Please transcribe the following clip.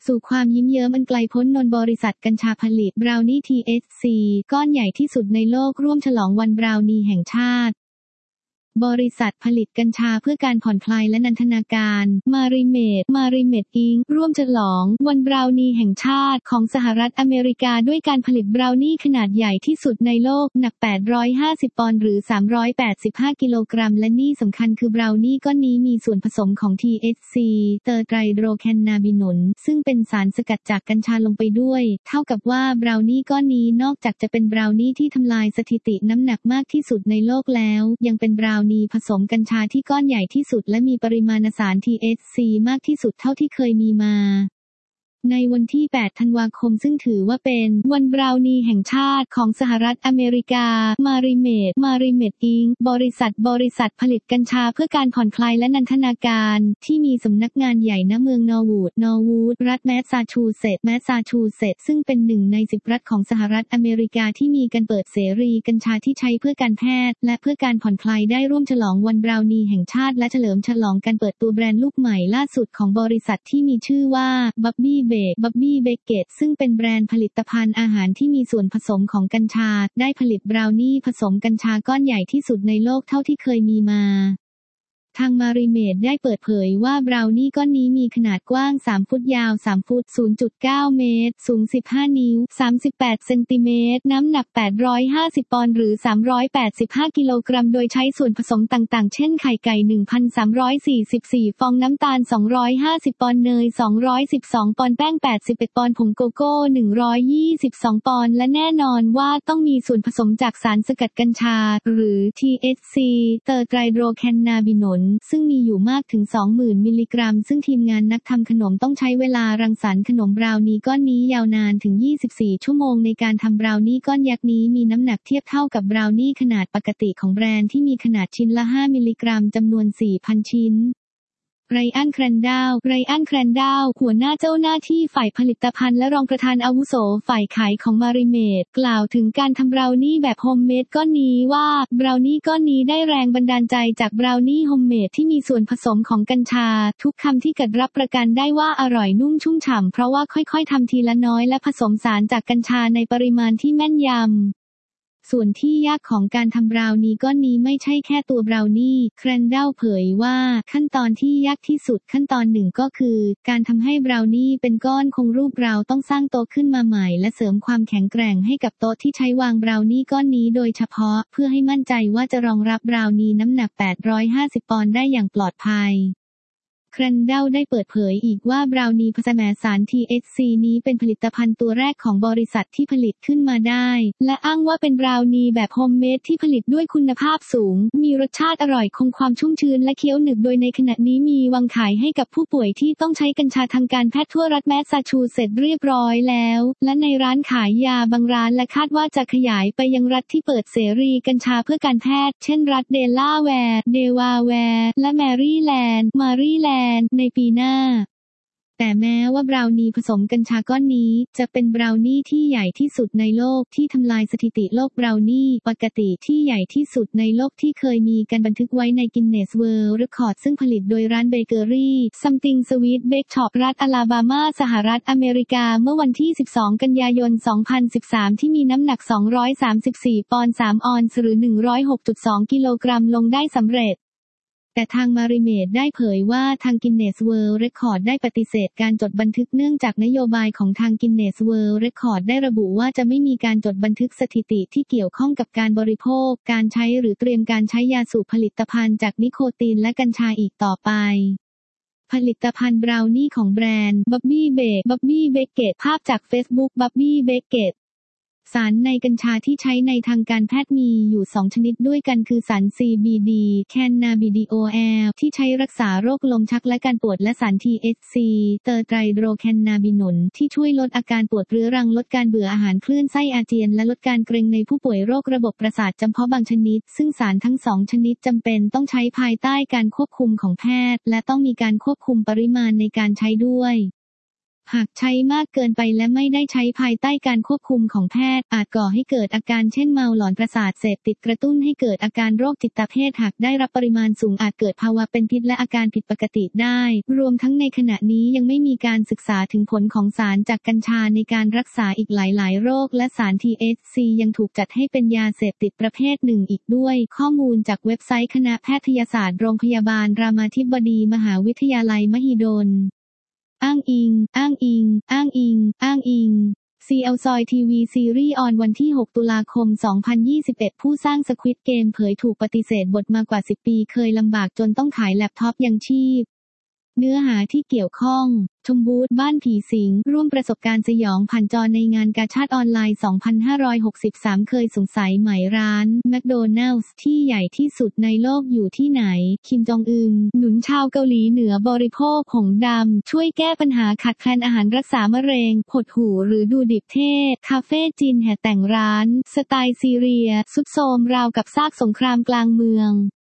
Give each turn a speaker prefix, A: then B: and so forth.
A: สู่ความยิ้มเยิ้มอันไกลพ้นนนบริษัทกัญชาผลิตบราวนี่ THC ก้อนใหญ่ที่สุดในโลกร่วมฉลองวันบราวนีแห่งชาติบริษัทผลิตกัญชาเพื่อการผ่อนคลายและนันทนาการมาริเมดอิงร่วมฉลองวันบราวนีแห่งชาติของสหรัฐอเมริกาด้วยการผลิตบราวนี่ขนาดใหญ่ที่สุดในโลกหนัก850ปอนด์หรือ385กิโลกรัมและนี่สำคัญคือบราวนี่ก้อนนี้มีส่วนผสมของ THC เตอร์ไตรโดรแคนนาบินอลซึ่งเป็นสารสกัดจากกัญชาลงไปด้วยเท่ากับว่าบราวนี่ก้อนนี้นอกจากจะเป็นบราวนี่ที่ทำลายสถิติน้ำหนักมากที่สุดในโลกแล้วยังเป็นบราวนี่ผสมกัญชาที่ก้อนใหญ่ที่สุดและมีปริมาณสาร THC มากที่สุดเท่าที่เคยมีมาในวันที่ 8 ธันวาคมซึ่งถือว่าเป็นวันบราวนีแห่งชาติของสหรัฐอเมริกามาริเมดอิงบริษัทผลิตกัญชาเพื่อการผ่อนคลายและนันทนาการที่มีสำนักงานใหญ่ณเมืองนอร์วูดรัฐแมสซาชูเซตส์ซึ่งเป็นหนึ่งใน10รัฐของสหรัฐอเมริกาที่มีการเปิดเสรีกัญชาที่ใช้เพื่อการแพทย์และเพื่อการผ่อนคลายได้ร่วมฉลองวันบราวนีแห่งชาติและเฉลิมฉลองการเปิดตัวแบรนด์ลูกใหม่ล่าสุดของบริษัทที่มีชื่อว่าบับบี้เบเกตซึ่งเป็นแบรนด์ผลิตภัณฑ์อาหารที่มีส่วนผสมของกัญชาได้ผลิตบราวนี่ผสมกัญชาก้อนใหญ่ที่สุดในโลกเท่าที่เคยมีมาทางมาริเมดได้เปิดเผยว่าบราวนี่ก้อนนี้มีขนาดกว้าง3ฟุตยาว3ฟุต 0.9 เมตรสูง15นิ้ว38เซนติเมตรน้ำหนัก850ปอนด์หรือ385กิโลกรัมโดยใช้ส่วนผสมต่างๆเช่นไข่ไก่ 1,344 ฟองน้ำตาล250ปอนด์เนย212ปอนด์แป้ง81ปอนด์ผงโกโก้122ปอนด์และแน่นอนว่าต้องมีส่วนผสมจากสารสกัดกัญชาหรือ THC เตอร์ไตรโดรแคนนาบินอลซึ่งมีอยู่มากถึง 20,000 มิลลิกรัมซึ่งทีมงานนักทำขนมต้องใช้เวลารังสรรค์ขนมบราวนี่ก้อนนี้ยาวนานถึง24ชั่วโมงในการทำบราวนี่ก้อนยักษ์นี้มีน้ำหนักเทียบเท่ากับบราวนี่ขนาดปกติของแบรนด์ที่มีขนาดชิ้นละ5มิลลิกรัมจำนวน 4,000 ชิ้นไรอันแครนดาวหัวหน้าเจ้าหน้าที่ฝ่ายผลิตภัณฑ์และรองประธานอาวุโสฝ่ายขายของมาริเมดกล่าวถึงการทำบราวนี่แบบโฮมเมดก้อนนี้ว่าบราวนี่ก้อนนี้ได้แรงบันดาลใจจากบราวนี่โฮมเมดที่มีส่วนผสมของกัญชาทุกคำที่กัดรับประกันได้ว่าอร่อยนุ่มชุ่มฉ่ำเพราะว่าค่อยๆทำทีละน้อยและผสมสารจากกัญชาในปริมาณที่แม่นยำส่วนที่ยากของการทำบราวนี่ก้อนนี้ไม่ใช่แค่ตัวบราวนี่แครนดัลเผยว่าขั้นตอนที่ยากที่สุดขั้นตอนหนึ่งก็คือการทำให้บราวนี่เป็นก้อนคงรูปเราต้องสร้างโต๊ะขึ้นมาใหม่และเสริมความแข็งแกร่งให้กับโต๊ะที่ใช้วางบราวนี่ก้อนนี้โดยเฉพาะเพื่อให้มั่นใจว่าจะรองรับบราวนี่น้ำหนัก850ปอนด์ได้อย่างปลอดภัยแครนดัลได้เปิดเผยอีกว่าบราวนี่ผสมสาร THC นี้เป็นผลิตภัณฑ์ตัวแรกของบริษัทที่ผลิตขึ้นมาได้และอ้างว่าเป็นบราวนี่แบบโฮมเมดที่ผลิตด้วยคุณภาพสูงมีรสชาติอร่อยคงความชุ่มชื้นและเคี้ยวหนึบโดยในขณะนี้มีวางขายให้กับผู้ป่วยที่ต้องใช้กัญชาทางการแพทย์ทั่วรัฐแมสซาชูเซตส์เรียบร้อยแล้วและในร้านขายยาบางร้านและคาดว่าจะขยายไปยังรัฐที่เปิดเสรีกัญชาเพื่อการแพทย์เช่นรัฐเดลาแวร์และแมรี่แลนด์ในปีหน้าแต่แม้ว่าบราวนี่ผสมกัญชาก้อนนี้จะเป็นบราวนี่ที่ใหญ่ที่สุดในโลกที่ทำลายสถิติโลกบราวนี่ปกติที่ใหญ่ที่สุดในโลกที่เคยมีการบันทึกไว้ในกินเนสเวิลด์เรคคอร์ดซึ่งผลิตโดยร้านเบเกอรี่ Something Sweet Bake Shop รัฐอลาบามาสหรัฐอเมริกาเมื่อวันที่12กันยายน2013ที่มีน้ำหนัก234ปอนด์3ออนซ์หรือ 106.2 กิโลกรัมลงได้สำเร็จแต่ทางมาริเมดได้เผยว่าทางกินเนสเวิลด์เรคคอร์ดได้ปฏิเสธการจดบันทึกเนื่องจากนโยบายของทางกินเนสเวิลด์เรคคอร์ดได้ระบุว่าจะไม่มีการจดบันทึกสถิติที่เกี่ยวข้องกับการบริโภคการใช้หรือเตรียมการใช้ยาสูบผลิตภัณฑ์จากนิโคตินและกัญชาอีกต่อไปผลิตภัณฑ์บราวนี่ของแบรนด์บับบี้เบเกตภาพจาก Facebook บับบี้เบเกตสารในกัญชาที่ใช้ในทางการแพทย์มีอยู่2ชนิดด้วยกันคือสาร CBD Cannabidiol ที่ใช้รักษาโรคลมชักและการปวดและสาร THC เตอร์ไตรโดรแคนนาบินอลที่ช่วยลดอาการปวดเรื้อรังลดการเบื่ออาหารคลื่นไส้อาเจียนและลดการเกร็งในผู้ป่วยโรคระบบประสาทจำเพาะบางชนิดซึ่งสารทั้ง2ชนิดจำเป็นต้องใช้ภายใต้การควบคุมของแพทย์และต้องมีการควบคุมปริมาณในการใช้ด้วยหากใช้มากเกินไปและไม่ได้ใช้ภายใต้การควบคุมของแพทย์อาจก่อให้เกิดอาการเช่นเมาหลอนประสาทเสพติดกระตุ้นให้เกิดอาการโรคจิตเภทหากได้รับปริมาณสูงอาจเกิดภาวะเป็นพิษและอาการผิดปกติได้รวมทั้งในขณะนี้ยังไม่มีการศึกษาถึงผลของสารจากกัญชาในการรักษาอีกหลายๆโรคและสาร THC ยังถูกจัดให้เป็นยาเสพติดประเภทหนึ่งอีกด้วยข้อมูลจากเว็บไซต์คณะแพทยศาสตร์โรงพยาบาลรามาธิบดีมหาวิทยาลัยมหิดลอ้างอิง CL Soy TV ซีรีส์ออนวันที่ 6 ตุลาคม 2021 ผู้สร้าง Squid Game เผยถูกปฏิเสธบทมากว่า 10 ปีเคยลำบากจนต้องขายแล็ปท็อปยังชีพเนื้อหาที่เกี่ยวข้องชมบูธบ้านผีสิงร่วมประสบการณ์สยองผ่านจอในงานกาชาดออนไลน์ 2563 เคยสงสัยไหมร้านแมคโดนัลด์ที่ใหญ่ที่สุดในโลกอยู่ที่ไหนคิมจองอึนหนุนชาวเกาหลีเหนือบริโภคผงดำช่วยแก้ปัญหาขาดแคลนอาหารรักษามะเร็งหดหู่หรือดูดิบเทศคาเฟ่จีนแห่แต่งร้านสไตล์ซีเรียสุดโทรมราวกับซากสงครามกลางเมือง